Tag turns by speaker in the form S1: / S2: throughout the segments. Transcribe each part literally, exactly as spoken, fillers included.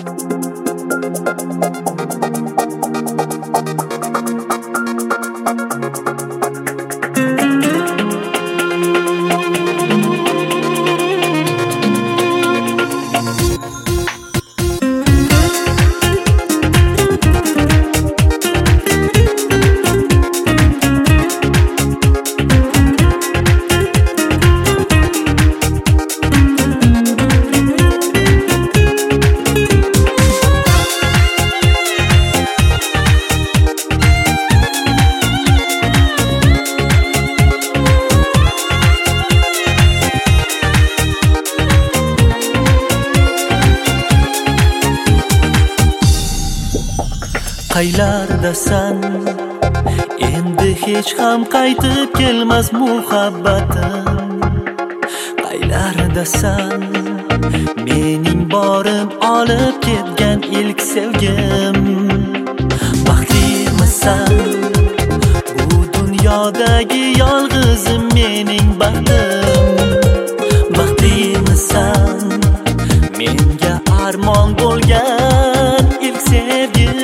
S1: Qaylardasan endi hech ham qaytib kelmas muhabbatim. Qaylardasan mening borim olib ketgan ilk sevgim. Baxtlimisan bu dunyodagi yolg'izim mening baxtim. Baxtlimisan menga armon bo'lgan ilk sevgim.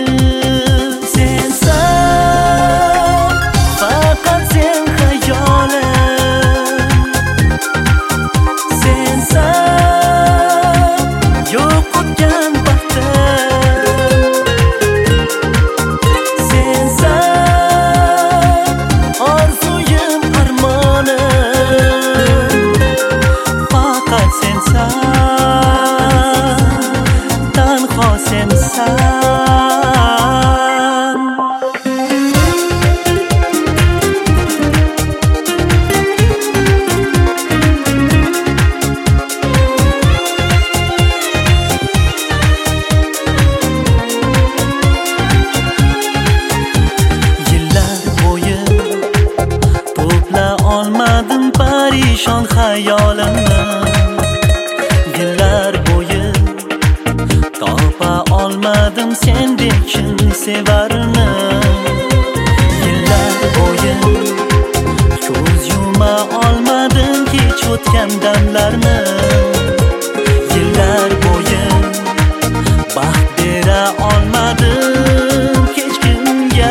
S1: Parishon xayolimni yillar bo'yi topa olmadim sendek chin sevarni. Yillar bo'yi ko'z yuma olmadim kech o'tgan damlarni. Yillar bo'yi baxt bera olmadim hech kimga.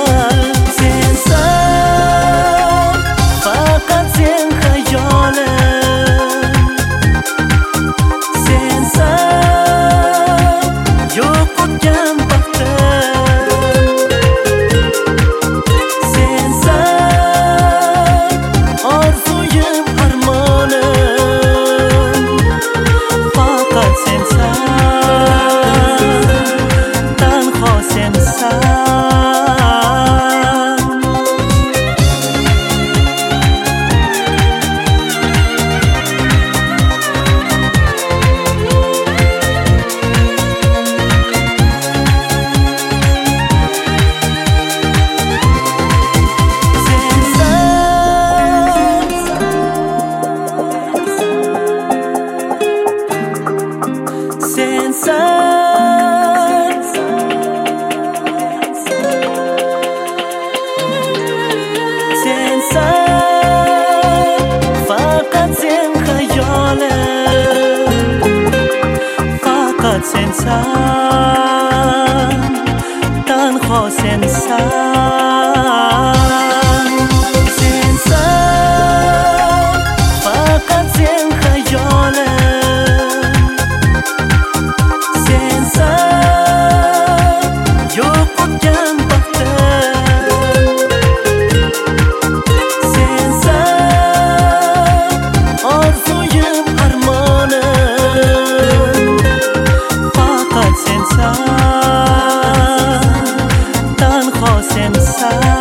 S1: Sensan, tanho sensan. Sensan, faqat sen xayolim. Sensan, yo'q o'tgan baxtim. Sensan, orzuyim armonim. Sensan, tanho sensan.